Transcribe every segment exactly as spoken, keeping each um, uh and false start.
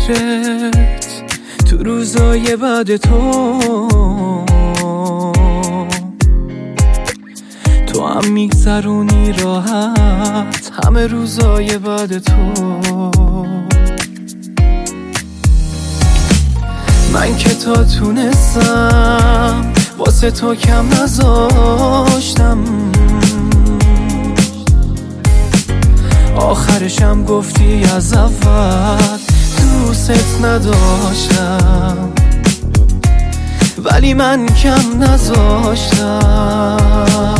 فکرت تو روزای بعد تو تو هم میگذرونی راحت همه روزای بعد تو. من که تا تونستم واسه تو کم نذاشتم، آخرشم گفتی از اول دوست نداشتم، ولی من کم نذاشتم.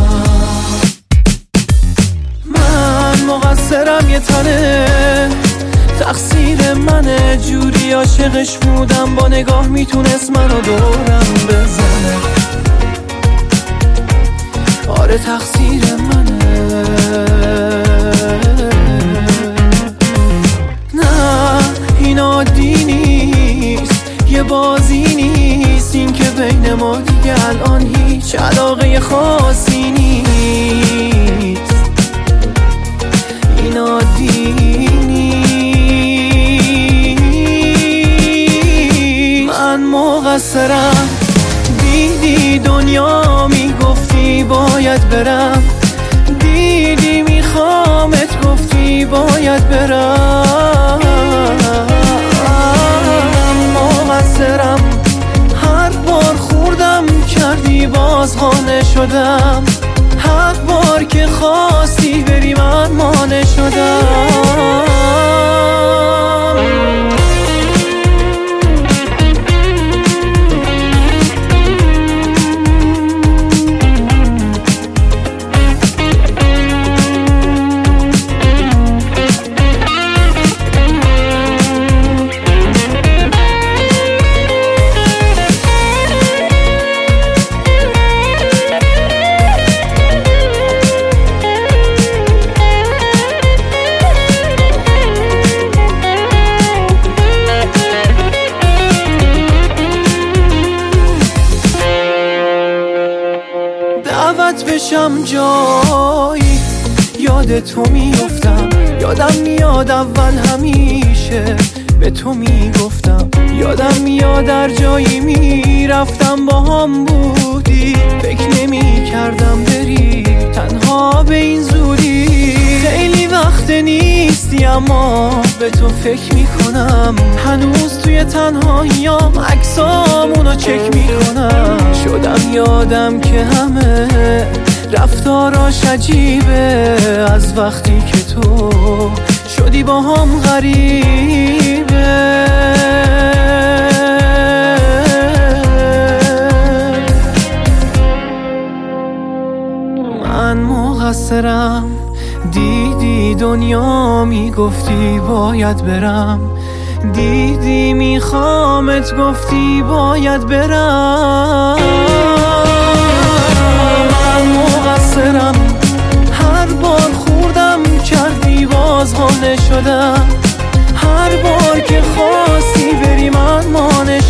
من مقصرم یه تنه، تقصیر منه، جوری عاشقش بودم با نگاه میتونست منو دورم بزنه. آره تقصیر منه، نه این عادی نیست، یه بازی نیست، این که بین ما دیگه الان هیچ علاقه خاصی نیست. این عادی نیست، من مقصرم. دیدی دنیا میگفتی باید برم، دیدی میخوامت گفتی باید برم. مقصرم، هر بار خوردم کردی باز خانه شدم، هر بار که خواستی بری من مانع شدم. دعوت بشم جایی یاد تو میافتم، یادم میاد اول همیشه به تو میگفتم، یادم میاد در جایی میرفتم با هم بودی، فکر نمی کردم بری تنها به این زودی. خیلی وقت نیستی اما به تو فکر میکنم، هنوز توی تنهاییام عکسامونو چک میکنم. شدم یادم که همه رفتاراش عجیبه، از وقتی که تو شدی با هم غریبه. من مقصرم، دیدی دنیا میگفتی باید برم، دیدی میخوامت گفتی باید برم. من مقصرم، هر بار خوردم کردی باز خانه شدم، هر بار که خواستی بری من مانع